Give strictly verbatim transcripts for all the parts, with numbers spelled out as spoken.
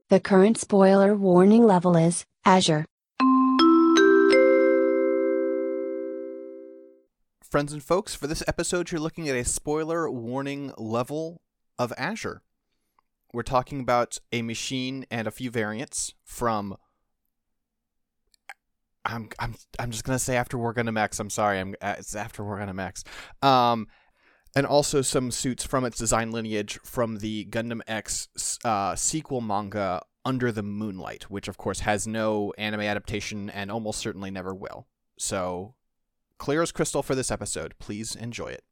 The current spoiler warning level is Azure. Friends and folks, for this episode, you're looking at a spoiler warning level of Azure. We're talking about a machine and a few variants from. I'm I'm I'm just gonna say after War Gundam X. I'm sorry, I'm it's after War Gundam X. Um, and also some suits from its design lineage from the Gundam X uh, sequel manga Under the Moonlight, which of course has no anime adaptation and almost certainly never will. So, clear as crystal for this episode. Please enjoy it.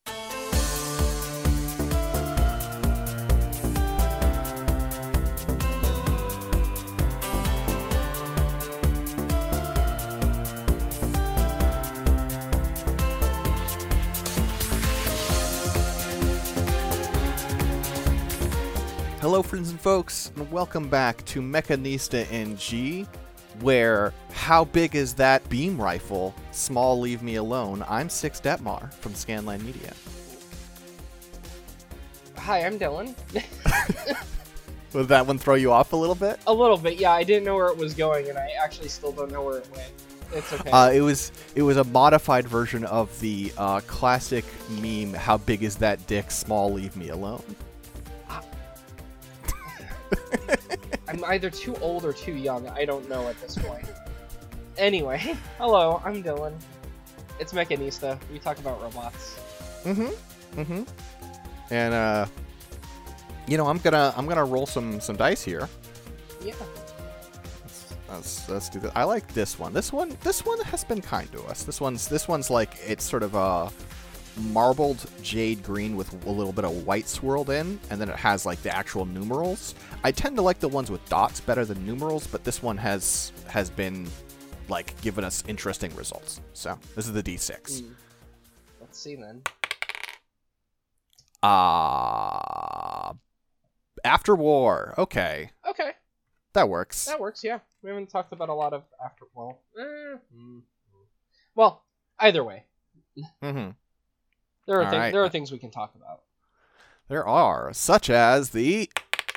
Hello, friends and folks, and welcome back to Mechanista N G, where how big is that beam rifle? Small, leave me alone. I'm Six Detmar from Scanline Media. Hi, I'm Dylan. Would that one throw you off a little bit? A little bit, yeah. I didn't know where it was going, and I actually still don't know where it went. It's okay. Uh, it was it was a modified version of the uh, classic meme, how big is that dick? Small, leave me alone. I'm either too old or too young. I don't know at this point. Anyway, hello, I'm Dylan. It's Mechanista. We talk about robots. Mm-hmm. Mm-hmm. And uh, you know, I'm gonna I'm gonna roll some some dice here. Yeah. Let's, let's let's do that. I like this one. This one this one has been kind to us. This one's this one's like it's sort of a marbled jade green with a little bit of white swirled in, and then it has like the actual numerals. I tend to like the ones with dots better than numerals, but this one has has been like given us interesting results. So this is the D six. Mm. Let's see then. Ah, uh, After War. Okay, Okay, that works. that works. Yeah, we haven't talked about a lot of after. Well, eh, mm, well, either way, Mm-hmm. there are All things. right. There are things we can talk about. There are, such as the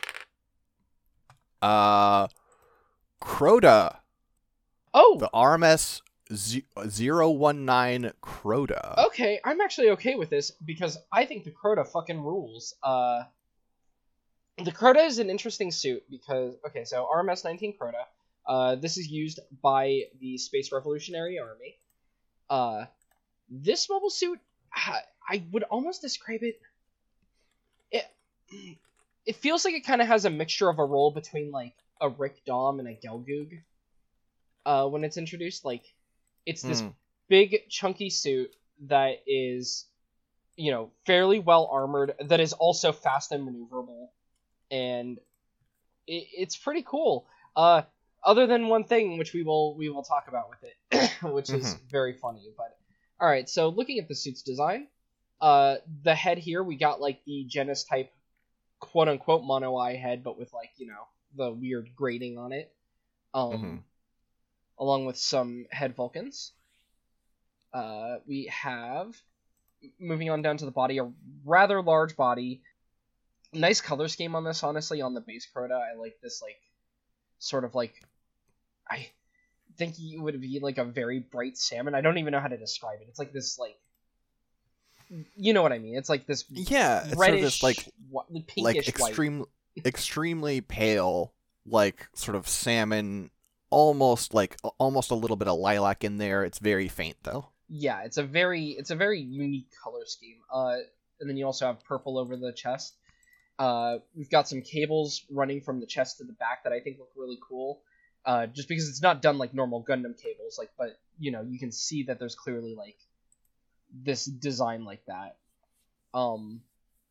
uh Crota. Oh, The R M S zero one nine Crota. okay. I'm actually okay with this because I think the Crota fucking rules. Uh, the Crota is an interesting suit because okay, so R M S nineteen Crota. Uh, this is used by the Space Revolutionary Army. Uh, this mobile suit, I would almost describe it. It it feels like it kind of has a mixture of a role between like a Rick Dom and a Gelgoog. Uh, when it's introduced, like it's this Mm. big chunky suit that is, you know, fairly well armored, that is also fast and maneuverable, and it, it's pretty cool. Uh, other than one thing, which we will we will talk about with it, which is Mhm. very funny. But all right, so looking at the suit's design, uh, the head here we got like the Genesis type, quote unquote mono eye head, but with like you know the weird grating on it. Um. Mhm. Along with some head Vulcans. Uh, we have, moving on down to the body, a rather large body. Nice color scheme on this, honestly, on the base Crota. I like this, like, sort of like, I think it would be like a very bright salmon. I don't even know how to describe it. It's like this, like, you know what I mean. It's like this Yeah, it's sort of reddish, this like whi- pinkish like white. extreme extremely pale, like sort of salmon, almost like almost a little bit of lilac in there. It's very faint though. Yeah, it's a very it's a very unique color scheme. Uh, and then you also have purple over the chest. Uh, we've got some cables running from the chest to the back that I think look really cool. Uh, just because it's not done like normal Gundam cables, like, but you know you can see that there's clearly like this design like that. Um.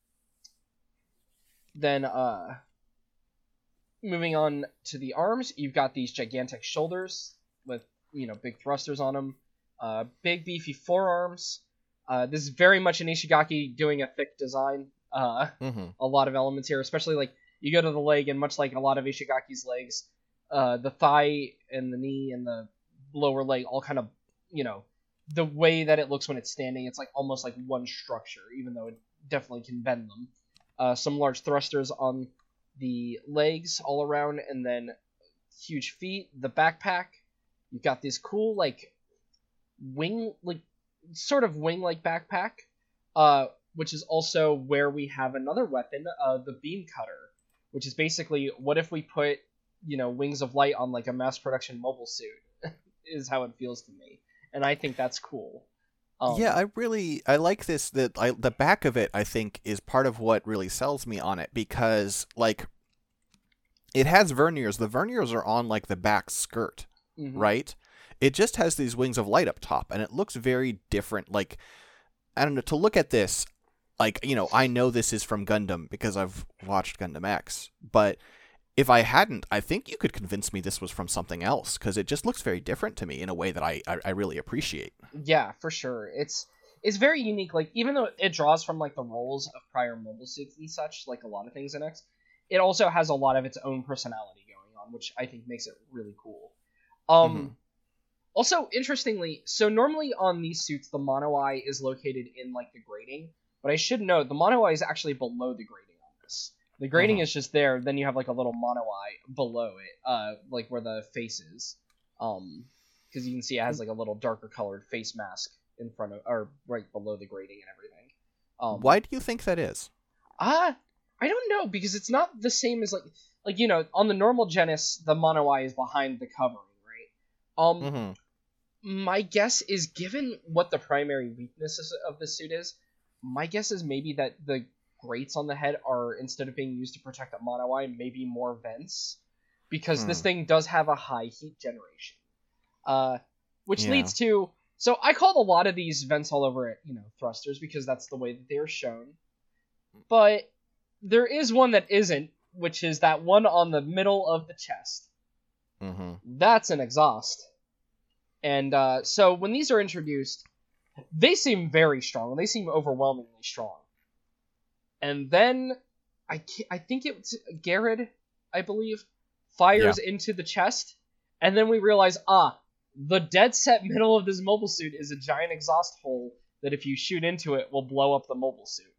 Then uh. Moving on to the arms, you've got these gigantic shoulders with, you know, big thrusters on them. Uh, big, beefy forearms. Uh, this is very much an Ishigaki doing a thick design. Uh, Mm-hmm. a lot of elements here, especially, like, you go to the leg, and much like a lot of Ishigaki's legs, uh, the thigh and the knee and the lower leg all kind of, you know, the way that it looks when it's standing, it's like almost like one structure, even though it definitely can bend them. Uh, some large thrusters on the legs all around, and then huge feet, the backpack. You've got this cool, like, wing, like, sort of wing-like backpack, uh, which is also where we have another weapon, uh, the beam cutter, which is basically, what if we put, you know, wings of light on, like, a mass production mobile suit, is how it feels to me. And I think that's cool. Um, yeah, I really I like this. That I, the back of it, I think, is part of what really sells me on it, because like it has verniers. The verniers are on like the back skirt, mm-hmm. right? It just has these wings of light up top, and it looks very different. Like, I don't know. To look at this, like, you know, I know this is from Gundam because I've watched Gundam X, but if I hadn't, I think you could convince me this was from something else, because it just looks very different to me in a way that I, I, I really appreciate. Yeah, for sure. It's it's very unique. Like, even though it draws from like the roles of prior mobile suits and such, like a lot of things in X, it also has a lot of its own personality going on, which I think makes it really cool. Um, Mm-hmm. Also, interestingly, so normally on these suits, the mono eye is located in like the grating, but I should note the mono eye is actually below the grating on this. The grating Uh-huh. is just there, then you have like a little mono eye below it, uh, like where the face is. Um, because you can see it has like a little darker colored face mask in front of, or right below the grating and everything. Um, Why do you think that is? Ah, uh, I don't know, because it's not the same as like, like, you know, on the normal Genis, the mono eye is behind the covering, right? Um, Mm-hmm. My guess is, given what the primary weaknesses of the suit is, my guess is maybe that the grates on the head are, instead of being used to protect the mono eye, maybe more vents, because Hmm. this thing does have a high heat generation. Uh, which Yeah. leads to, so I called a lot of these vents all over it, you know, thrusters, because that's the way that they are shown. But there is one that isn't, which is that one on the middle of the chest. Mm-hmm. That's an exhaust. And uh, so when these are introduced, they seem very strong. They seem overwhelmingly strong. And then I I think it's Garrett, I believe, fires Yeah. into the chest, and then we realize, ah, the dead set middle of this mobile suit is a giant exhaust hole that if you shoot into it will blow up the mobile suit.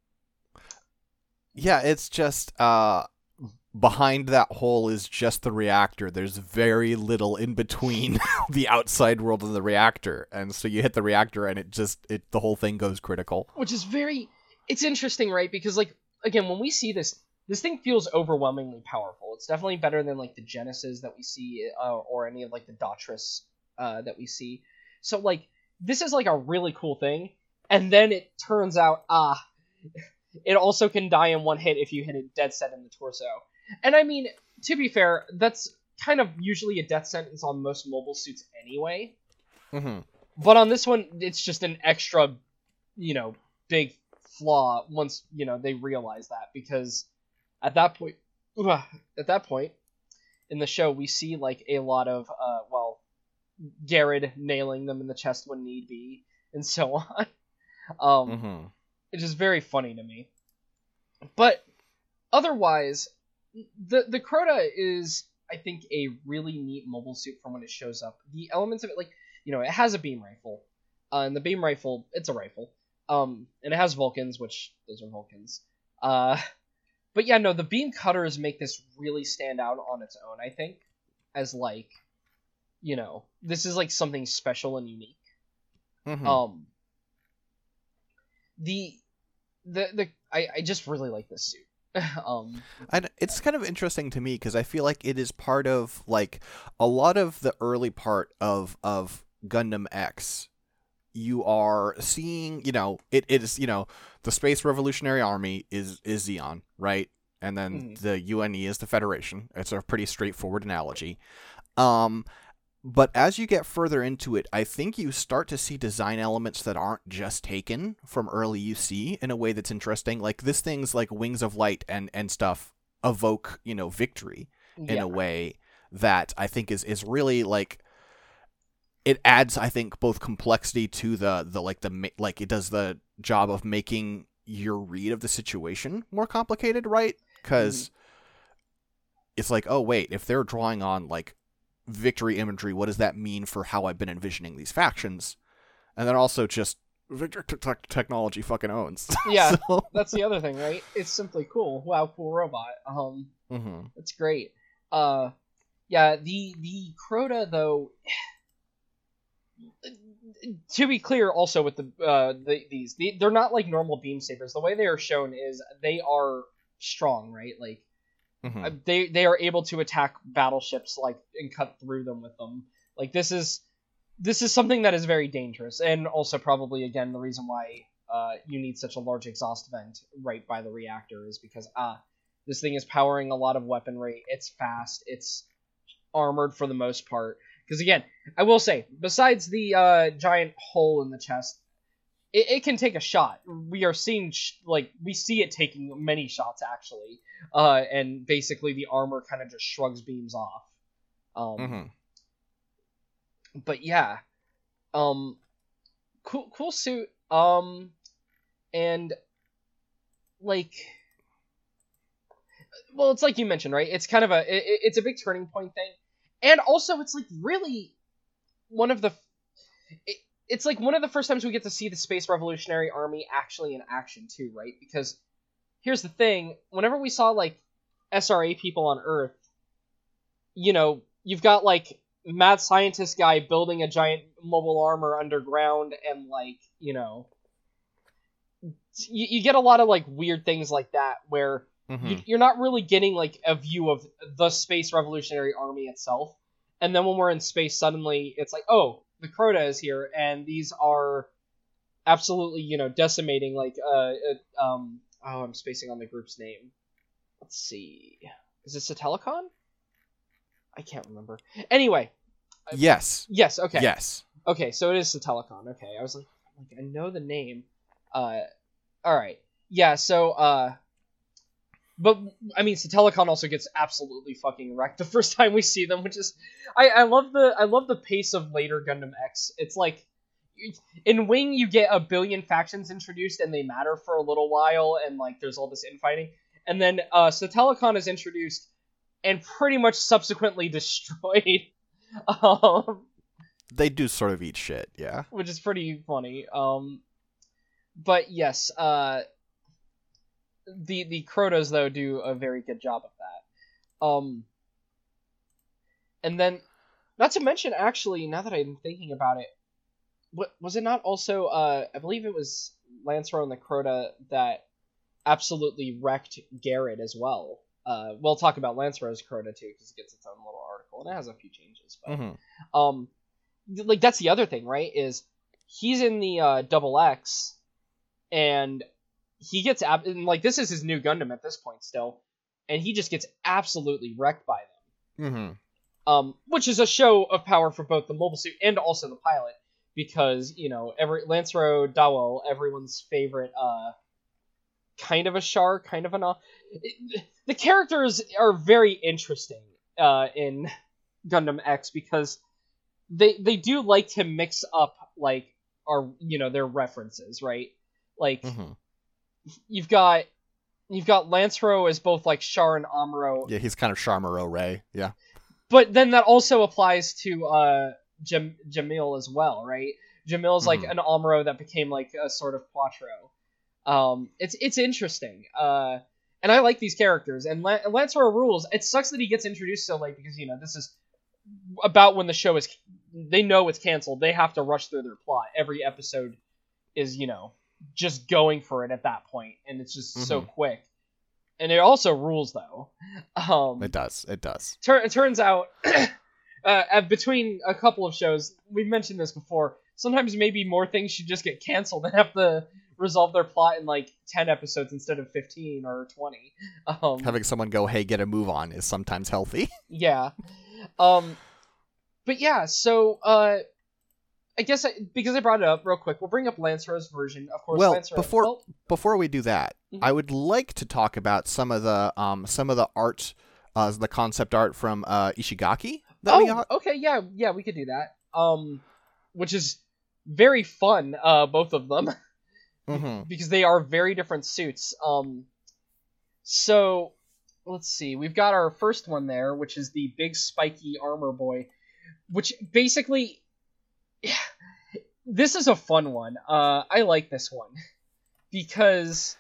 Yeah, it's just uh, behind that hole is just the reactor. There's very little in between the outside world and the reactor, and so you hit the reactor, and it just it the whole thing goes critical. Which is very, it's interesting, right? Because like again, when we see this, this thing feels overwhelmingly powerful. It's definitely better than like the Genesis that we see, uh, or any of like the Daughtras uh, that we see. So like this is like a really cool thing, and then it turns out, ah. It also can die in one hit if you hit it dead set in the torso. And I mean, to be fair, that's kind of usually a death sentence on most mobile suits anyway. Mm-hmm. But on this one, it's just an extra, you know, big flaw once, you know, they realize that. Because at that point, at that point in the show, we see like a lot of, uh, well, Garrett nailing them in the chest when need be, and so on. Um... Mm-hmm. It's just very funny to me. But otherwise, the the Crota is, I think, a really neat mobile suit from when it shows up. The elements of it, like, you know, it has a beam rifle. Uh, and the beam rifle, it's a rifle. Um, and it has Vulcans, which, those are Vulcans. Uh, but yeah, no, the beam cutters make this really stand out on its own, I think. As, like, you know, this is, like, something special and unique. Mm-hmm. Um... The, the, the, I, I just really like this suit. um, I, it's kind of interesting to me because I feel like it is part of like a lot of the early part of of Gundam X. You are seeing, you know, it, it is, you know, the Space Revolutionary Army is is Zeon, right? And then Mhm. the U N E is the Federation. It's a pretty straightforward analogy. Um, But as you get further into it, I think you start to see design elements that aren't just taken from early U C in a way that's interesting. Like this thing's like wings of light and, and stuff evoke, you know, victory in yeah. a way that I think is, is really like, it adds, I think, both complexity to the, the like the, like it does the job of making your read of the situation more complicated, right? Because Mhm. it's like, oh wait, if they're drawing on like victory imagery, what does that mean for how I've been envisioning these factions? And then also just Victor t- t- Technology fucking owns. Yeah, So- that's the other thing, right? It's simply cool. Wow, cool robot. Um, Mhm. It's great. Uh, yeah, the the Crota though. To be clear, also with the uh the, these, the, they're not like normal beam sabers. The way they are shown is they are strong, right? Like Mhm. uh, they they are able to attack battleships like and cut through them with them. Like this is this is something that is very dangerous, and also probably again the reason why uh you need such a large exhaust vent right by the reactor is because ah this thing is powering a lot of weaponry. It's fast. It's armored for the most part. Because again, I will say, besides the uh, giant hole in the chest, it, it can take a shot. We are seeing, sh- like, we see it taking many shots, actually. Uh, and basically the armor kind of just shrugs beams off. Um, Mhm. But yeah. Um, cool, cool suit. Um, and, like... Well, it's like you mentioned, right? It's kind of a... It, it's a big turning point thing. And also, it's like really one of the. It, it's like one of the first times we get to see the Space Revolutionary Army actually in action too, right? Because here's the thing: whenever we saw like S R A people on Earth, you know, you've got like mad scientist guy building a giant mobile armor underground, and like you know, you, you get a lot of like weird things like that where. Mhm. You, you're not really getting like a view of the Space Revolutionary Army itself, and then when we're in space, suddenly it's like, oh, the Crota is here, and these are absolutely, you know, decimating. Like, uh, uh um, oh, I'm spacing on the group's name. Let's see, is it Satellicon? I can't remember. Anyway, Yes. yes, okay, Yes. okay, so it is Satellicon. Okay, I was like, like I know the name. Uh, all right, yeah, so uh. But, I mean, Satellicon also gets absolutely fucking wrecked the first time we see them, which is... I, I love the I love the pace of later Gundam X. It's like... In Wing, you get a billion factions introduced, and they matter for a little while, and, like, there's all this infighting. And then, uh, Satellicon is introduced, and pretty much subsequently destroyed. um, They do sort of eat shit, yeah. which is pretty funny. Um, but, yes, uh... The the Crotas though do a very good job of that, um, and then not to mention actually now that I'm thinking about it, what was it not also uh I believe it was Lancer and the Crota that absolutely wrecked Garrett as well. Uh, we'll talk about Lancero's Crota too because it gets its own little article and it has a few changes. But Mhm. um, like that's the other thing, right? Is he's in the uh, Double X and. He gets ab- and like this is his new Gundam at this point still, and he just gets absolutely wrecked by them. Mhm. Um, which is a show of power for both the mobile suit and also the pilot, because you know every Lancero Dawel, everyone's favorite, uh, kind of a Char, kind of an. Uh, it, the characters are very interesting uh, in Gundam X because they they do like to mix up like our you know their references, right? Like. Mhm. You've got you've got Lancero as both like Char and Amuro, Yeah, he's kind of Charmero Ray. Yeah. but then that also applies to uh Jam- Jamil as well, right? Jamil's like Mhm. an Amuro that became like a sort of Quattro. Um, it's it's interesting, uh, and I like these characters. And Lan- Lancero rules. It sucks that he gets introduced so late because you know this is about when the show is. They know it's canceled. They have to rush through their plot. Every episode is you know. just going for it at that point, and it's just so Mhm. quick. And it also rules, though. Um, It does. It does. tur- it turns out, uh, between a couple of shows, we've mentioned this before, sometimes maybe more things should just get canceled and have to resolve their plot in, like, ten episodes instead of fifteen or twenty. Um, Having someone go, hey, get a move on is sometimes healthy. yeah. Um, but yeah, so, uh... I guess I, because I brought it up real quick, we'll bring up Lancero's version. Of course, Well, Lancero, before well, before we do that, Mhm. I would like to talk about some of the um some of the art, uh, the concept art from uh, Ishigaki that oh, we got. okay, yeah, yeah, we could do that. Um, which is very fun, uh, both of them, Mm-hmm. because they are very different suits. Um, so let's see, we've got our first one there, which is the big spiky armor boy, which basically this is a fun one. Uh, I like this one because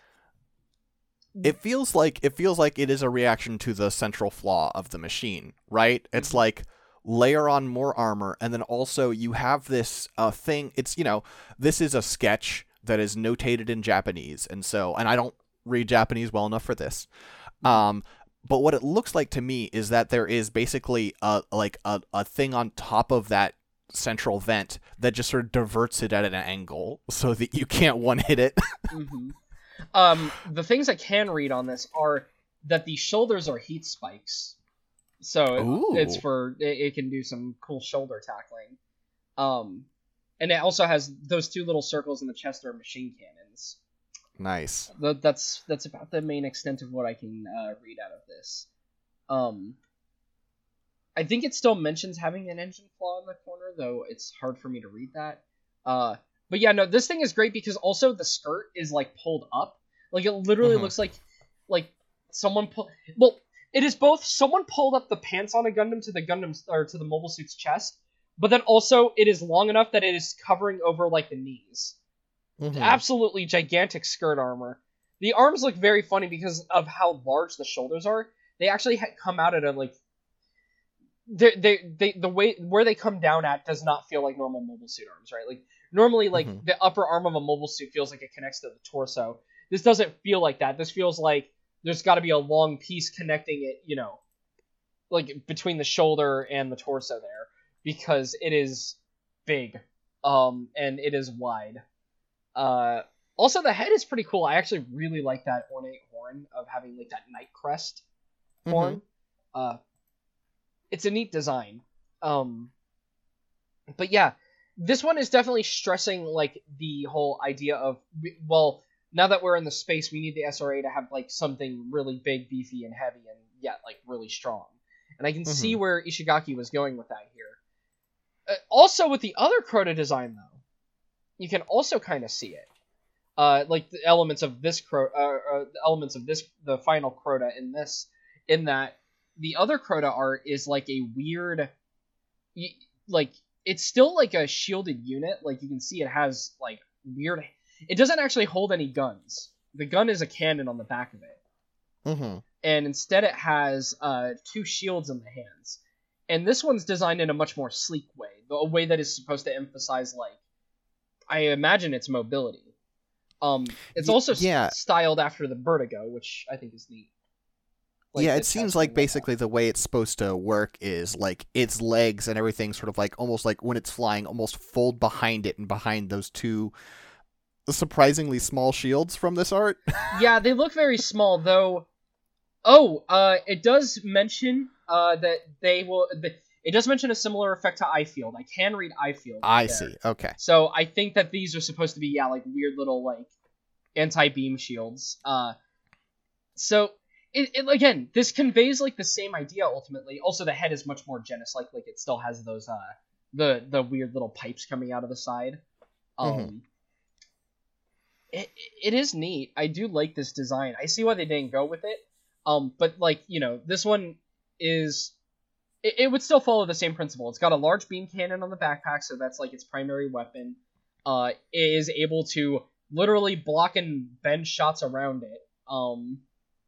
it feels like it feels like it is a reaction to the central flaw of the machine, right? It's Mhm. like layer on more armor, and then also you have this uh, thing. It's, you know, this is a sketch that is notated in Japanese, and so, and I don't read Japanese well enough for this. Um, but what it looks like to me is that there is basically a like a, a thing on top of that central vent that just sort of diverts it at an angle so that you can't one hit it. hmm Um, the things I can read on this are that the shoulders are heat spikes, so Ooh. it's for it, it can do some cool shoulder tackling. Um, and it also has those two little circles in the chest are machine cannons. Nice. Th- That's that's about the main extent of what I can uh, read out of this. Um, I think it still mentions having an engine flaw in the corner, though it's hard for me to read that. Uh, but yeah, no, this thing is great because also the skirt is like pulled up, like it literally Mhm. looks like like someone pull. Well, it is both someone pulled up the pants on a Gundam to the Gundam's or to the mobile suit's chest, but then also it is long enough that it is covering over like the knees. Mhm. Absolutely gigantic skirt armor. The arms look very funny because of how large the shoulders are. They actually ha- come out at a like they they they the way where they come down at does not feel like normal mobile suit arms, right? Like normally, like Mhm. the upper arm of a mobile suit feels like it connects to the torso. This doesn't feel like that. This feels like there's got to be a long piece connecting it, you know, like between the shoulder and the torso there because it is big, um, and it is wide. Uh, also the head is pretty cool. I actually really like that ornate horn of having like that knight crest horn. Uh, it's a neat design. Um, but yeah, this one is definitely stressing like the whole idea of well, now that we're in the space, we need the S R A to have like something really big, beefy, and heavy, and yet like really strong. And I can see Mhm. where Ishigaki was going with that here. Uh, also, with the other Crota design though, you can also kind of see it. Uh, like the elements of this Crota, uh, uh, the elements of this, the final Crota in this, in that the other Crota art is like a weird, y- like it's still like a shielded unit. Like you can see it has like weird. It doesn't actually hold any guns. The gun is a cannon on the back of it, Mhm. and instead it has uh, two shields in the hands. And this one's designed in a much more sleek way, a way that is supposed to emphasize like, I imagine its mobility. Um, it's Y- also yeah. s- styled after the Vertigo, which I think is neat. Like, yeah, the it seems chest like and whatnot. basically the way it's supposed to work is like its legs and everything sort of like almost like when it's flying almost fold behind it and behind those two surprisingly small shields from this art. Yeah, they look very small, though. Oh, uh, it does mention uh that they will. The, it does mention a similar effect to eye field. I can read eye field. I there. see. Okay. So I think that these are supposed to be yeah like weird little like anti-beam shields. Uh, so it, it again this conveys like the same idea ultimately. Also, the head is much more Genis like. Like it still has those uh the the weird little pipes coming out of the side. Um. Mhm. It, it is neat. I do like this design. I see why they didn't go with it. Um, but like you know, this one is it, it would still follow the same principle. It's got a large beam cannon on the backpack, so that's like its primary weapon. Uh, it is able to literally block and bend shots around it. Um,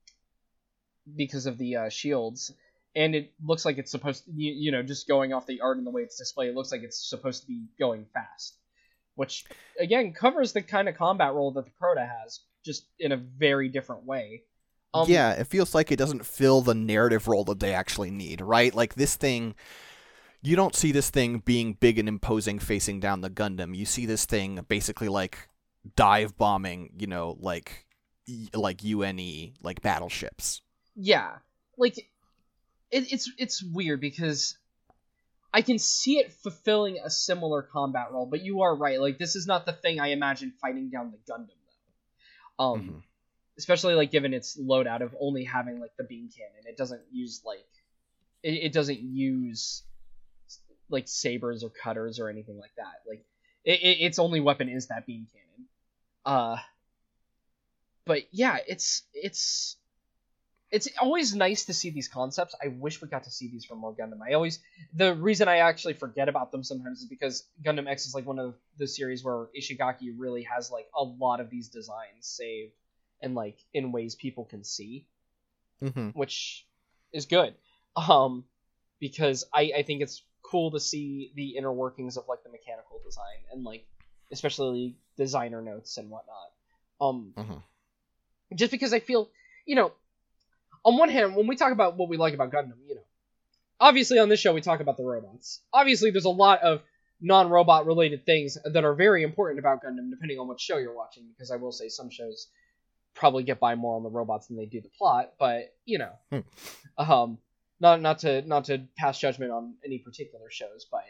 because of the uh, shields, and it looks like it's supposed to, you, you know, just going off the art and the way it's displayed, it looks like it's supposed to be going fast, which again covers the kind of combat role that the Crota has, just in a very different way. Um, yeah, it feels like it doesn't fill the narrative role that they actually need, right? Like this thing, you don't see this thing being big and imposing facing down the Gundam. You see this thing basically like dive bombing, you know, like like U N E, like battleships. yeah, like it, it's it's weird because I can see it fulfilling a similar combat role, but you are right. Like this is not the thing I imagine fighting down the Gundam though. Um, Mhm. especially like given its loadout of only having like the beam cannon, it doesn't use like it, it doesn't use like sabers or cutters or anything like that. Like it, it, its only weapon is that beam cannon. Uh, but yeah, it's it's it's always nice to see these concepts. I wish we got to see these from more Gundam. I always the reason I actually forget about them sometimes is because Gundam X is like one of the series where Ishigaki really has like a lot of these designs saved and like in ways people can see, Mm-hmm. which is good. Um, because I I think it's cool to see the inner workings of like the mechanical design and like especially designer notes and whatnot. Um, Mm-hmm. just because I feel, you know, on one hand, when we talk about what we like about Gundam, you know, obviously on this show we talk about the robots. Obviously there's a lot of non-robot related things that are very important about Gundam, depending on what show you're watching, because I will say some shows probably get by more on the robots than they do the plot, but, you know, Hmm. um, not not to not to pass judgment on any particular shows, but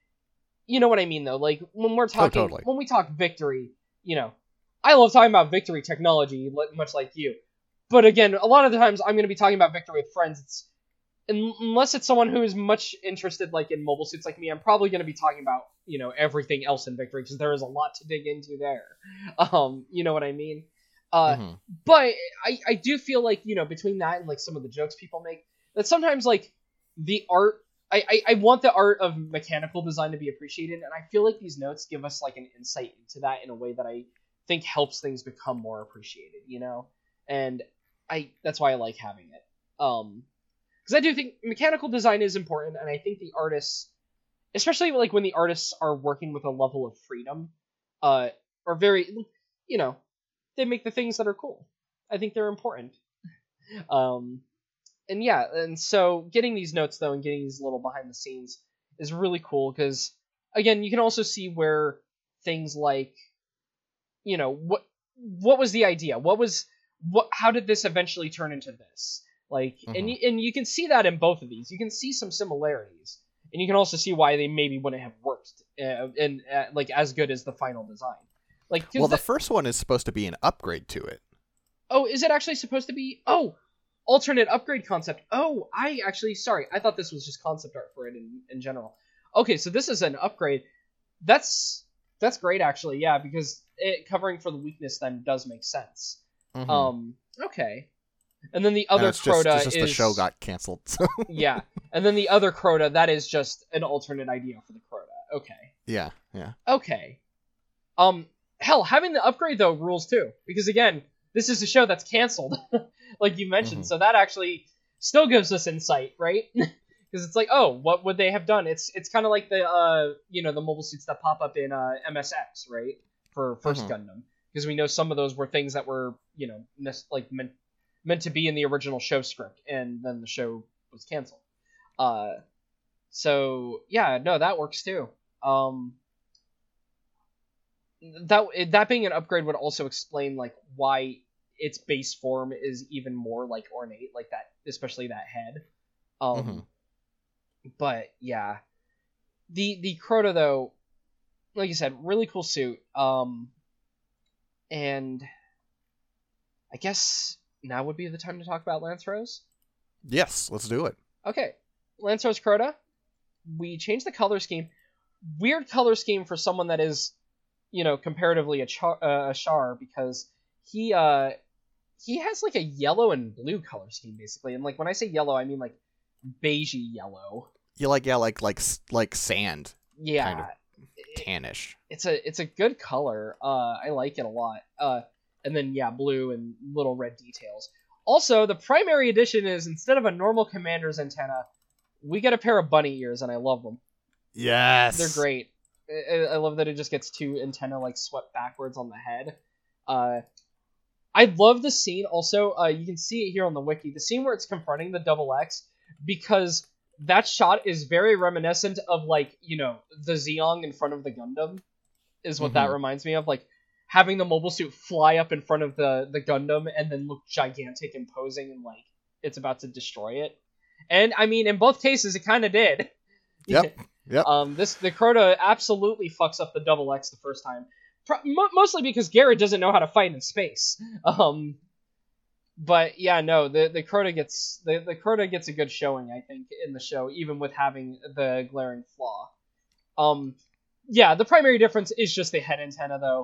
you know what I mean, though. Like, when we're talking, totally. when we talk Victory, you know, I love talking about Victory technology, li- much like you. But again, a lot of the times I'm going to be talking about Victory with friends. It's un- unless it's someone who is much interested, like in mobile suits like me, I'm probably going to be talking about, you know, everything else in Victory because there is a lot to dig into there. Um, you know what I mean? Uh, Mm-hmm. but I, I do feel like, you know, between that and like some of the jokes people make, that sometimes like the art, I, I, I want the art of mechanical design to be appreciated, and I feel like these notes give us like an insight into that in a way that I think helps things become more appreciated, you know? And I that's why I like having it. Um, because I do think mechanical design is important, and I think the artists, especially like when the artists are working with a level of freedom, uh, are very, you know, they make the things that are cool. I think they're important. Um, and yeah, and so getting these notes though, and getting these little behind the scenes is really cool because, again, you can also see where things like, you know, what what was the idea? What was what? How did this eventually turn into this? Like, and Mhm. y- and you can see that in both of these. You can see some similarities, and you can also see why they maybe wouldn't have worked uh, and uh, like as good as the final design. Like, 'cause Well, the the- first one is supposed to be an upgrade to it. oh, is it actually supposed to be? Oh, alternate upgrade concept. Oh, I actually sorry, I thought this was just concept art for it in in general. Okay, so this is an upgrade. That's that's great actually, yeah, because it covering for the weakness then does make sense. Mhm. Um, okay. And then the And other it's just, Crota it's just is the show got canceled. So yeah, and then the other Crota that is just an alternate idea for the Crota. Okay, yeah, yeah. okay. Um, hell, having the upgrade though rules too, because again, this is a show that's canceled, like you mentioned, Mhm. so that actually still gives us insight, right? Because it's like, oh, what would they have done? It's it's kind of like the uh you know the mobile suits that pop up in uh M S X, right? For first Mhm. Gundam, because we know some of those were things that were you know nes- like meant meant to be in the original show script, and then the show was canceled. Uh, so yeah, no, that works too. Um, that that being an upgrade would also explain like why its base form is even more like ornate, like that, especially that head. Um, Mhm. but yeah, the the Crota though, like you said, really cool suit. Um, and I guess now would be the time to talk about Lance Rose. Yes, let's do it. Okay, Lance Rose Crota. We changed the color scheme. Weird color scheme for someone that is, you know, comparatively a char, uh, a Char, because he uh he has like a yellow and blue color scheme basically, and like when I say yellow, I mean like beigey yellow. You like yeah, like like s- like sand, Yeah, kind of it- tannish. it's a it's a good color. Uh, I like it a lot. Uh, and then yeah, blue and little red details. Also, the primary edition is instead of a normal commander's antenna, we get a pair of bunny ears, and I love them. Yes, They're great. I, I love that it just gets two antenna like swept backwards on the head. Uh, I love the scene. Also, uh, you can see it here on the wiki. The scene where it's confronting the Double X, because that shot is very reminiscent of like you know the Zeong in front of the Gundam, is what that Mhm. reminds me of. Like having the mobile suit fly up in front of the the Gundam and then look gigantic and posing and like it's about to destroy it. And I mean, in both cases, it kind of did. Yep. Yep. Um, this the Crota absolutely fucks up the Double X the first time, Pro- mo- mostly because Garrett doesn't know how to fight in space. Um, but yeah, no, the the Crota gets the the Crota gets a good showing, I think, in the show, even with having the glaring flaw. Um, yeah, the primary difference is just the head antenna, though.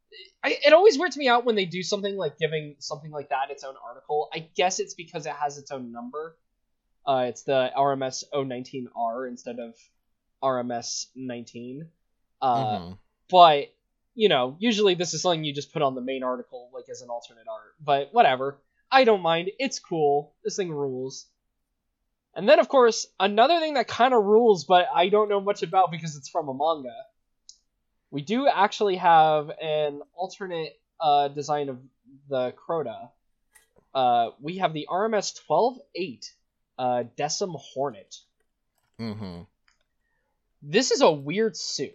I, it always weirds me out when they do something like giving something like that its own article. I guess it's because it has its own number. Uh, it's the R M S zero nineteen R instead of R M S nineteen. Uh, mm-hmm. But, you know, usually this is something you just put on the main article, like, as an alternate art. But whatever. I don't mind. It's cool. This thing rules. And then, of course, another thing that kind of rules, but I don't know much about because it's from a manga. We do actually have an alternate uh, design of the Crota. Uh, we have the R M S twelve eight uh, Decim Hornet. Mm-hmm. This is a weird suit.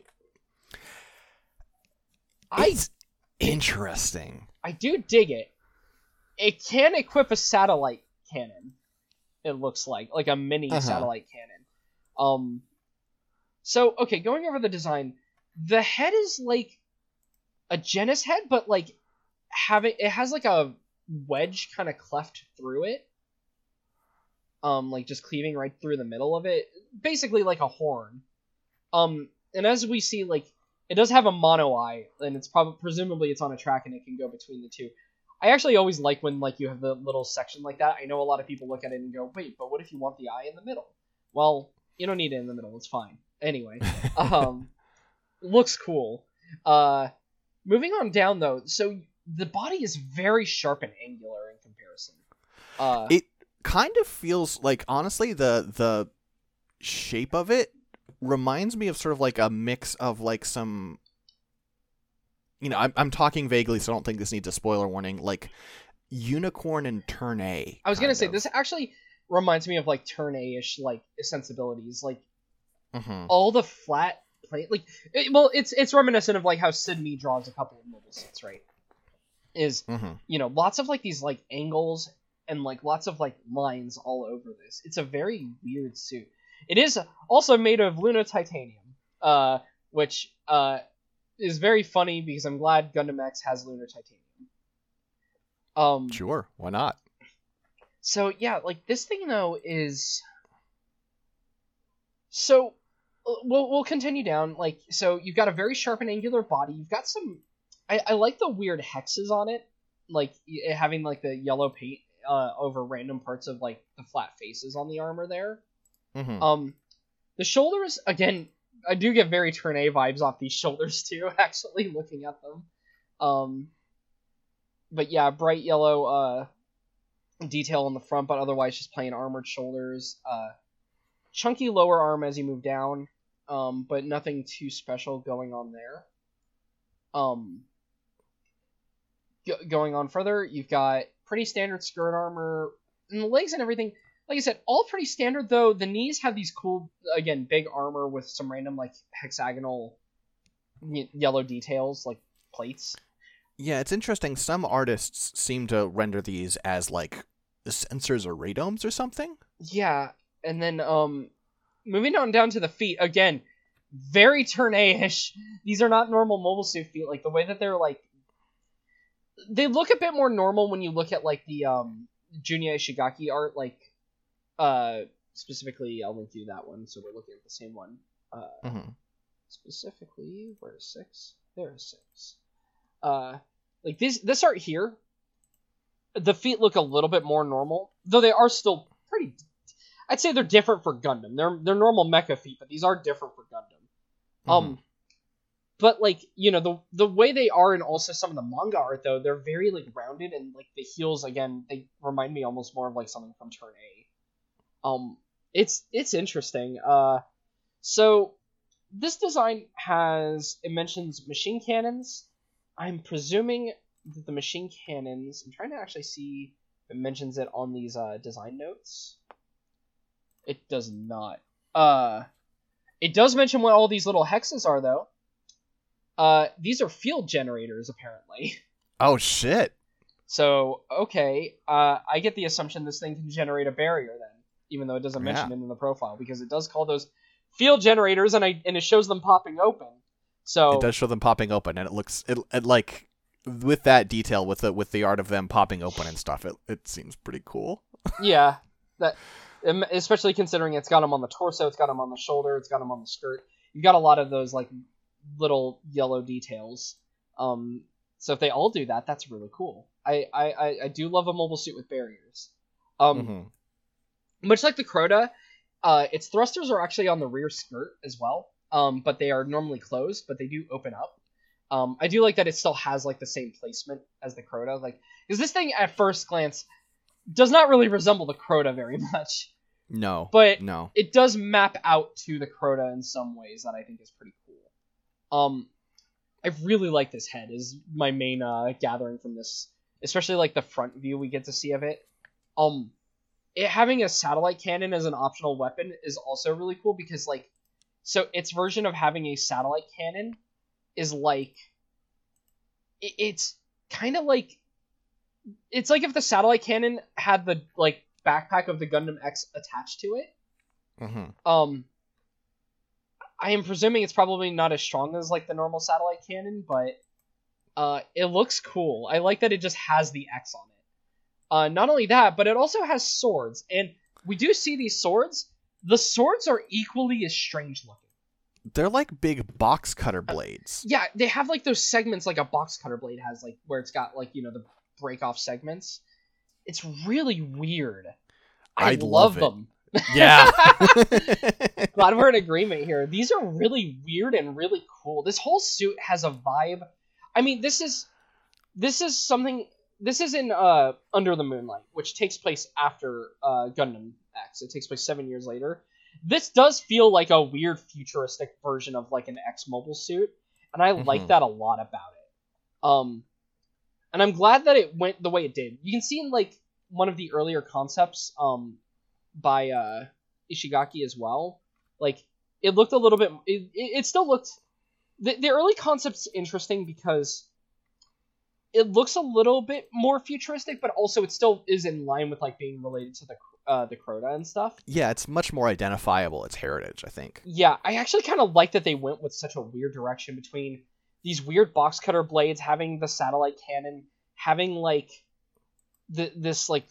It's I, interesting. I do dig it. It can equip a satellite cannon. It looks like like a mini uh-huh. satellite cannon. Um. So okay, going over the design, the head is like a Genis head, but like having it has like a wedge kind of cleft through it. Um, like just cleaving right through the middle of it, basically like a horn. Um, and as we see, like it does have a mono eye, and it's probably presumably it's on a track and it can go between the two. I actually always like when like you have the little section like that. I know a lot of people look at it and go, wait, but what if you want the eye in the middle? Well, you don't need it in the middle. It's fine. Anyway, um, looks cool. Uh, moving on down though, so the body is very sharp and angular in comparison. Uh, it kind of feels like, honestly, the the shape of it reminds me of sort of like a mix of like some, you know, I'm I'm talking vaguely, so I don't think this needs a spoiler warning, like Unicorn and Turn A. I was gonna say of. this actually reminds me of like Turn A-ish like sensibilities, like mm-hmm. all the flat plate, like it, well, it's it's reminiscent of like how Sydney draws a couple of mobile suits, right? Is mm-hmm. you know, lots of like these like angles and like lots of like lines all over this. It's a very weird suit. It is also made of Luna Titanium, uh, which uh, is very funny because I'm glad Gundam X has Lunar Titanium. Um, sure, why not? So yeah, like this thing though is so we'll we'll continue down. Like so, you've got a very sharp and angular body. You've got some. I, I like the weird hexes on it, like it having like the yellow paint uh, over random parts of like the flat faces on the armor there. Mm-hmm. Um, the shoulders, again, I do get very Turn A vibes off these shoulders too, actually, looking at them. Um, but yeah, bright yellow uh, detail on the front, but otherwise just plain armored shoulders. Uh, chunky lower arm as you move down, um, but nothing too special going on there. Um, g- going on further, you've got pretty standard skirt armor, and the legs and everything. Like I said, all pretty standard, though. The knees have these cool, again, big armor with some random, like, hexagonal y- yellow details, like plates. Yeah, it's interesting. Some artists seem to render these as, like, the sensors or radomes or something. Yeah, and then, um, moving on down to the feet, again, very Turn A-ish. These are not normal mobile suit feet. Like, the way that they're, like, they look a bit more normal when you look at, like, the, um, Junya Ishigaki art, like, Uh, specifically, I'll link you that one, so we're looking at the same one. Uh, mm-hmm. Specifically, where's six? There's six. Uh, like this, this art here, the feet look a little bit more normal, though they are still pretty. I'd say they're different for Gundam. They're they're normal mecha feet, but these are different for Gundam. Mm-hmm. Um, but like you know the the way they are, and also some of the manga art though, they're very like rounded, and like the heels again, they remind me almost more of like something from Turn A. Um, it's it's interesting. Uh, so this design has it mentions machine cannons. I'm presuming that the machine cannons. I'm trying to actually see if it mentions it on these uh, design notes. It does not. Uh, it does mention what all these little hexes are though. Uh, these are field generators apparently. Oh shit. So okay. Uh, I get the assumption this thing can generate a barrier then. Even though it doesn't mention yeah. it in the profile, because it does call those field generators, and I and it shows them popping open. So it does show them popping open, and it looks it, it like with that detail, with the with the art of them popping open and stuff. It it seems pretty cool. Yeah, that especially considering it's got them on the torso, it's got them on the shoulder, it's got them on the skirt. You've got a lot of those like little yellow details. Um, So if they all do that, that's really cool. I I, I, I do love a mobile suit with barriers. Um, Mm-hmm. much like the Crota, uh, its thrusters are actually on the rear skirt as well. Um, but they are normally closed, but they do open up. Um, I do like that it still has like the same placement as the Crota, like because this thing at first glance does not really resemble the Crota very much. No, But no. it does map out to the Crota in some ways that I think is pretty cool. Um, I really like this head is my main uh, gathering from this, especially like the front view we get to see of it. Um, it having a satellite cannon as an optional weapon is also really cool because like, so its version of having a satellite cannon is like, it, it's kind of like, it's like if the satellite cannon had the like backpack of the Gundam X attached to it. Mm-hmm. Um, I am presuming it's probably not as strong as like the normal satellite cannon, but uh, it looks cool. I like that it just has the X on it. Uh, not only that, but it also has swords, and we do see these swords. The swords are equally as strange looking. They're like big box cutter blades. Yeah, they have like those segments like a box cutter blade has, like where it's got like, you know, the break off segments. It's really weird. I I'd love, love them. Yeah. Glad we're in agreement here. These are really weird and really cool. This whole suit has a vibe. I mean, this is this is something. This is in uh, Under the Moonlight, which takes place after uh, Gundam X. It takes place seven years later. This does feel like a weird futuristic version of like an X mobile suit, and I Mhm. like that a lot about it. Um, and I'm glad that it went the way it did. You can see in like one of the earlier concepts, um, by uh, Ishigaki as well. Like it looked a little bit. It, it, it still looked. The, the early concept's interesting because it looks a little bit more futuristic, but also it still is in line with like being related to the uh, the Crota and stuff. Yeah, it's much more identifiable. It's heritage, I think. Yeah, I actually kind of like that they went with such a weird direction between these weird box cutter blades, having the satellite cannon, having like the this like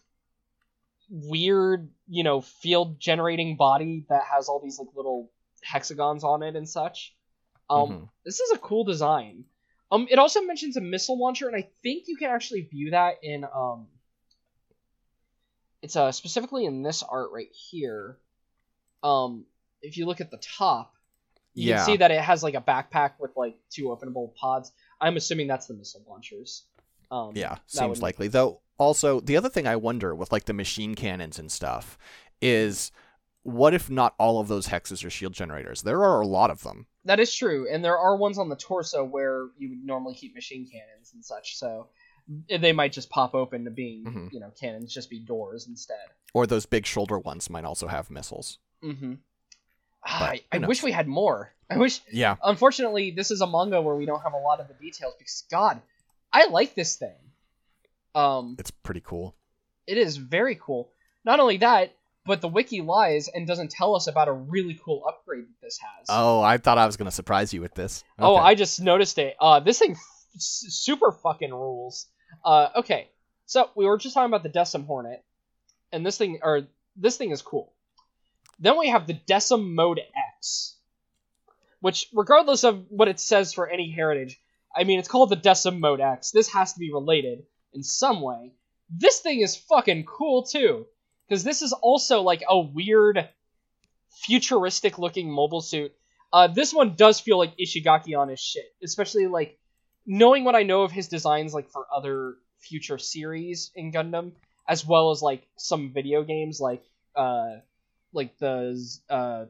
weird, you know, field generating body that has all these like little hexagons on it and such. Um, Mhm. This is a cool design. Um, it also mentions a missile launcher, and I think you can actually view that in um. It's uh specifically in this art right here. Um, if you look at the top, you Yeah. can see that it has like a backpack with like two openable pods. I'm assuming that's the missile launchers. Um, Yeah, that seems would make- likely. Though, also, the other thing I wonder with like the machine cannons and stuff is, what if not all of those hexes are shield generators? There are a lot of them. That is true, and there are ones on the torso where you would normally keep machine cannons and such. So they might just pop open to being, Mhm. you know, cannons just be doors instead. Or those big shoulder ones might also have missiles. Mm-hmm. But I, I who wish knows? we had more. I wish. Yeah. Unfortunately, this is a manga where we don't have a lot of the details because, God, I like this thing. Um, It's pretty cool. it is very cool. Not only that, but the wiki lies and doesn't tell us about a really cool upgrade that this has. Oh, I thought I was going to surprise you with this. Oh, Okay. I just noticed it. Uh, this thing f- s- super fucking rules. Uh, okay, so we were just talking about the Decim Hornet, and this thing, or this thing is cool. Then we have the Decim Mode X, which, regardless of what it says for any heritage, I mean, it's called the Decim Mode X. This has to be related in some way. This thing is fucking cool too, because this is also like a weird, futuristic-looking mobile suit. Uh, this one does feel like Ishigaki on his shit, especially like knowing what I know of his designs, like for other future series in Gundam, as well as like some video games, like uh, like the uh,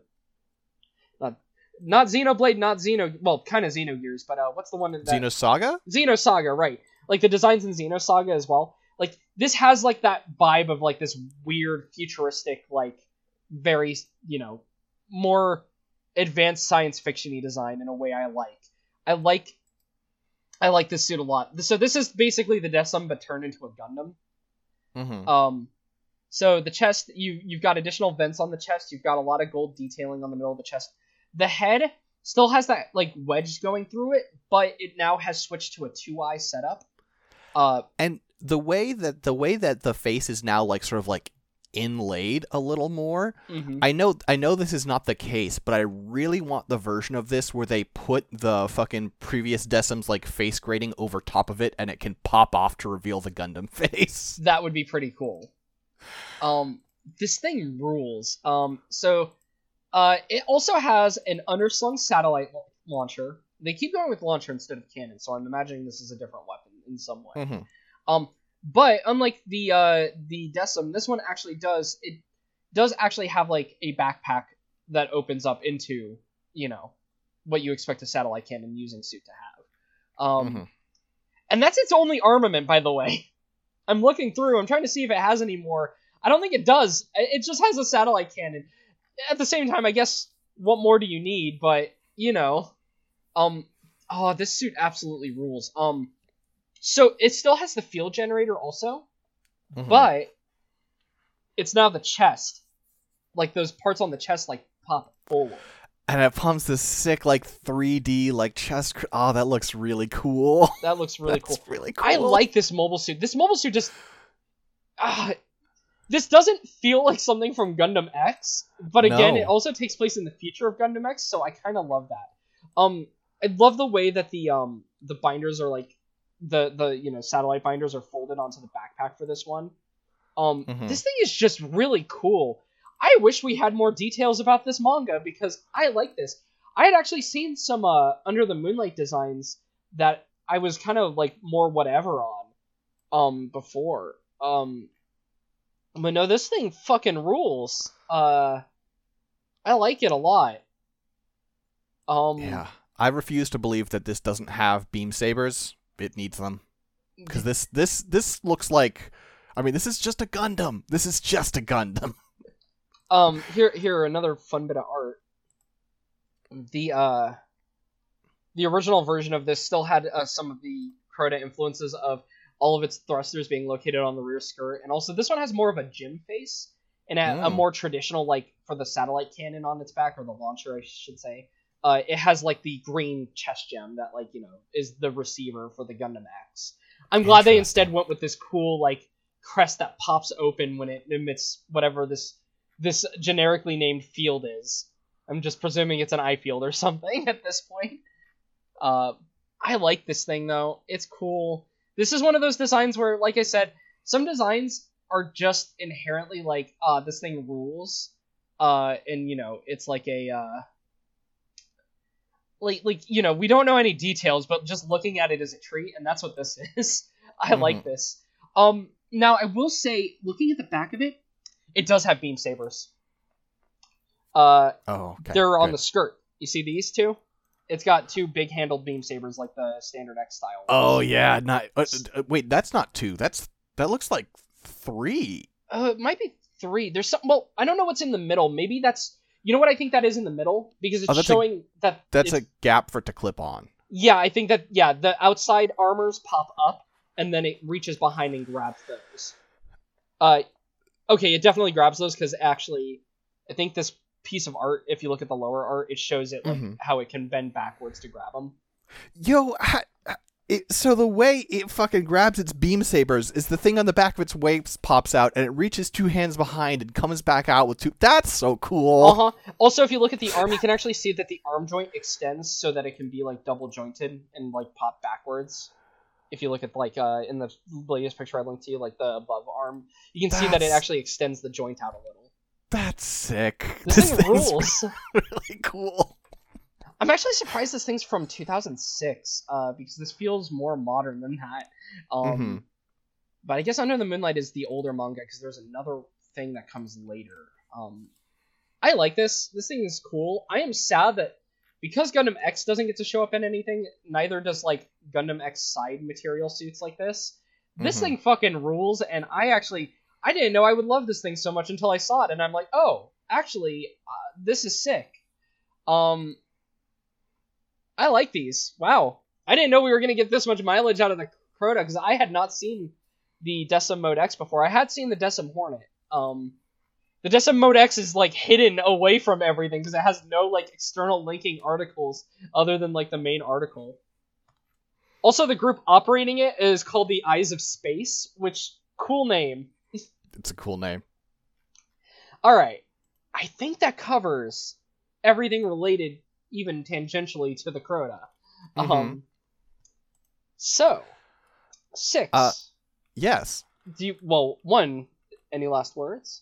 not not Xenoblade, not Xeno, well, kind of Xenogears, but uh, what's the one that Xenosaga? Xenosaga, right? Like the designs in Xenosaga as well. Like this has like that vibe of like this weird futuristic, like very, you know, more advanced science fiction-y design in a way I like. I like I like this suit a lot. So this is basically the Decim but turned into a Gundam. Mm-hmm. Um so the chest, you you've got additional vents on the chest, you've got a lot of gold detailing on the middle of the chest. The head still has that like wedge going through it, but it now has switched to a two-eye setup. Uh And the way that the way that the face is now like sort of like inlaid a little more. Mm-hmm. I know I know this is not the case, but I really want the version of this where they put the fucking previous Decim's like face grating over top of it and it can pop off to reveal the Gundam face. That would be pretty cool. Um, this thing rules. Um, so uh, it also has an underslung satellite launcher. They keep going with launcher instead of cannon, so I'm imagining this is a different weapon in some way. Mm-hmm. Um, but unlike the uh, the Decim, this one actually does it does actually have like a backpack that opens up into, you know, what you expect a satellite cannon using suit to have. Um, mm-hmm. And that's its only armament, by the way. I'm looking through. I'm trying to see if it has any more. I don't think it does. It just has a satellite cannon. At the same time, I guess, what more do you need? But, you know, um, oh, this suit absolutely rules. Um, so it still has the field generator also, Mm-hmm. but it's now the chest. Like those parts on the chest, like pop forward. And it pumps this sick, like, three D, like, chest... Cr- oh, that looks really cool. That looks really That's cool. really cool. I like this mobile suit. This mobile suit just... Ah, this doesn't feel like something from Gundam X, but again, No. it also takes place in the future of Gundam X, so I kind of love that. Um, I love the way that the um the binders are like the the you know satellite binders are folded onto the backpack for this one. Um, Mhm. This thing is just really cool. I wish we had more details about this manga because I like this. I had actually seen some uh, Under the Moonlight designs that I was kind of like more whatever on um before. Um but no, this thing fucking rules. Uh I like it a lot. Um Yeah. I refuse to believe that this doesn't have beam sabers. It needs them. Because this, this, this looks like... I mean, this is just a Gundam. This is just a Gundam. Um here here another fun bit of art. The uh the original version of this still had uh, some of the Crota influences of all of its thrusters being located on the rear skirt, and also this one has more of a gym face and a, a Mm. more traditional, like for the satellite cannon on its back, or the launcher I should say. Uh, it has like the green chest gem that, like, you know, is the receiver for the Gundam X. I'm glad they instead went with this cool like crest that pops open when it emits whatever this this generically named field is. I'm just presuming it's an eye field or something at this point. Uh, I like this thing though. It's cool. This is one of those designs where, like I said, some designs are just inherently like, uh, this thing rules. Uh, and you know, it's like a, uh, like, like, you know, we don't know any details, but just looking at it is a treat, and that's what this is. I Mhm. like this. Um, now I will say, looking at the back of it, it does have beam sabers. Uh, Oh, okay. they're on good. the skirt. You see these two? It's got two big-handled beam sabers like the standard X style. Oh, yeah. Not, uh, uh, wait, that's not two. That's That looks like three. Uh, it might be three. There's some. Well, I don't know what's in the middle. Maybe that's. You know what I think that is in the middle, because it's Oh, that's a- showing that. That's it's, a gap for it to clip on. Yeah, I think that. Yeah, the outside armors pop up, and then it reaches behind and grabs those. Uh, okay, it definitely grabs those because actually, I think this piece of art, if you look at the lower art, it shows it like Mhm. how it can bend backwards to grab them. Yo, ha, it, so the way it fucking grabs its beam sabers is the thing on the back of its waist pops out and it reaches two hands behind and comes back out with two. That's so cool. Uh huh. Also, if you look at the arm, you can actually see that the arm joint extends so that it can be like double jointed and like pop backwards. If you look at like uh in the latest picture I linked to you, like the above arm, you can see that it That's- actually extends the joint out a little. That's sick. This, thing thing's rules. really cool. I'm actually surprised this thing's from two thousand six, uh, because this feels more modern than that. Um, Mhm. But I guess Under the Moonlight is the older manga because there's another thing that comes later. Um, I like this. This thing is cool. I am sad that because Gundam X doesn't get to show up in anything, neither does like Gundam X side material suits like this. This Mhm. thing fucking rules, and I actually I didn't know I would love this thing so much until I saw it, and I'm like, oh, actually, uh, this is sick. Um. I like these. Wow. I didn't know we were going to get this much mileage out of the Crota, because I had not seen the Decim Mode X before. I had seen the Decim Hornet. Um, the Decim Mode X is, like, hidden away from everything, because it has no, like, external linking articles other than, like, the main article. Also, the group operating it is called the Eyes of Space, which, cool name. It's a cool name. All right. I think that covers everything related, even tangentially, to the Crota. Mhm. Um. So, six. Uh, Yes. Do you? Well, one. Any last words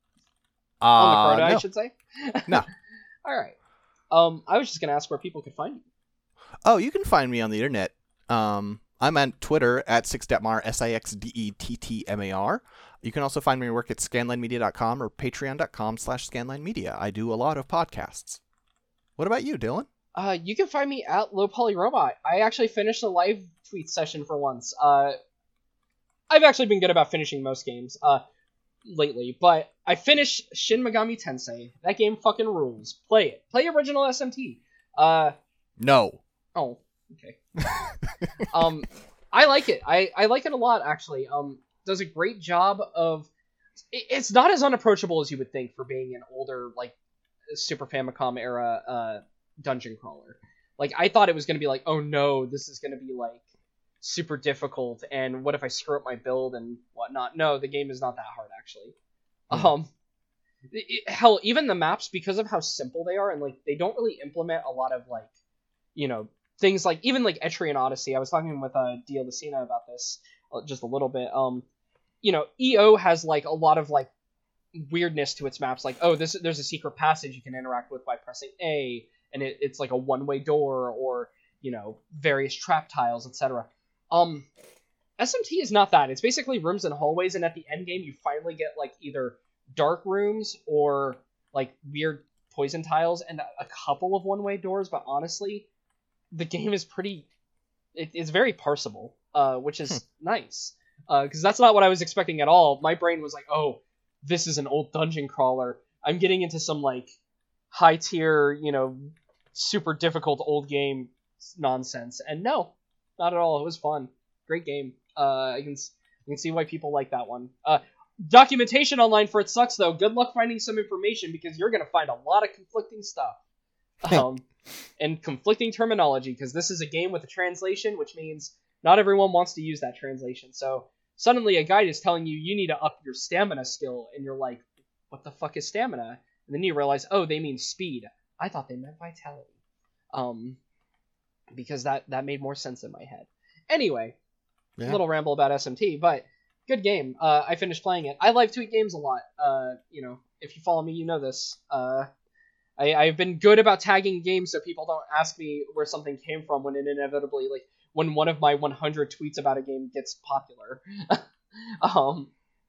Uh, on the Crota? no. I should say. No. All right. Um. I was just gonna ask where people could find you. Oh, you can find me on the internet. Um, I'm on Twitter at sixdettmar, S I X D E T T M A R. You can also find me work at scanline media dot com or patreon.com slash scanlinemedia. I do a lot of podcasts. What about you, Dylan? Uh, you can find me at Low Poly Robot. I actually finished a live tweet session for once. Uh, I've actually been good about finishing most games, uh, lately, but I finished Shin Megami Tensei. That game fucking rules. Play it. Play original S M T. Uh, No. oh, okay. um, I like it. I, I like it a lot, actually. Um, does a great job of... It, it's not as unapproachable as you would think for being an older, like, Super Famicom era, uh, dungeon crawler. Like, I thought it was going to be like, oh no, this is going to be, like, super difficult, and what if I screw up my build and whatnot? No, the game is not that hard, actually. Hmm. Um, it, it- hell, even the maps, because of how simple they are, and, like, they don't really implement a lot of, like, you know, things like, even, like, Etrian Odyssey. I was talking with, uh, Dia Lucina about this uh, just a little bit. Um, you know, E O has, like, a lot of, like, weirdness to its maps, like, oh, this there's a secret passage you can interact with by pressing A, and it, it's like a one-way door, or, you know, various trap tiles, et cetera. Um, S M T is not that. It's basically rooms and hallways, and at the end game, you finally get, like, either dark rooms or, like, weird poison tiles and a, a couple of one-way doors, but honestly, the game is pretty... It, it's very parsable, uh, which is nice. Because that's not what I was expecting at all. My brain was like, oh, this is an old dungeon crawler. I'm getting into some, like, high-tier, you know, super difficult old game nonsense. And no, not at all. It was fun. Great game. Uh, I can I can see why people like that one. Uh, documentation online for it sucks, though. Good luck finding some information, because you're going to find a lot of conflicting stuff. Um, and conflicting terminology, because this is a game with a translation, which means not everyone wants to use that translation. So suddenly a guide is telling you you need to up your stamina skill, and you're like, what the fuck is stamina? And then you realize, oh, they mean speed. I thought they meant vitality. Um, because that, that made more sense in my head. Anyway, Yeah. little ramble about S M T, but good game. Uh, I finished playing it. I live tweet games a lot. Uh, you know, if you follow me, you know this. Uh, I, I've been good about tagging games so people don't ask me where something came from when it inevitably, like, when one of my one hundred tweets about a game gets popular. um,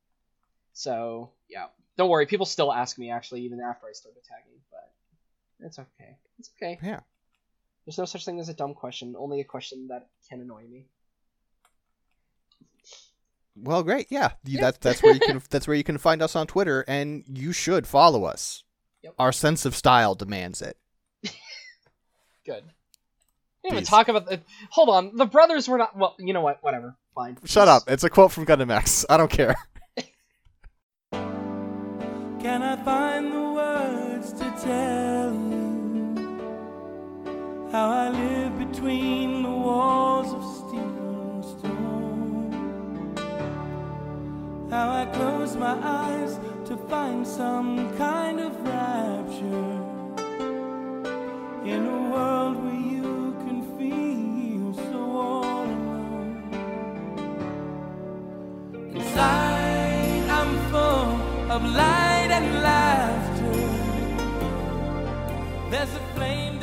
so, yeah. Don't worry, people still ask me, actually, even after I started tagging, but it's okay. It's okay. Yeah. There's no such thing as a dumb question, only a question that can annoy me. Well, great. Yeah, You- Yeah. that's that's where you can that's where you can find us on Twitter, and you should follow us. Yep. Our sense of style demands it. Good. We didn't even Please. talk about the... Hold on, the brothers were not... Well, you know what? Whatever. Fine. Shut up. It's a quote from Gundam X. I don't care. Can I find the words to tell you how I live between the walls of steel and stone? How I close my eyes to find some kind of rapture in a world where you can feel so all alone. Inside I'm full of light and laughter. There's a flame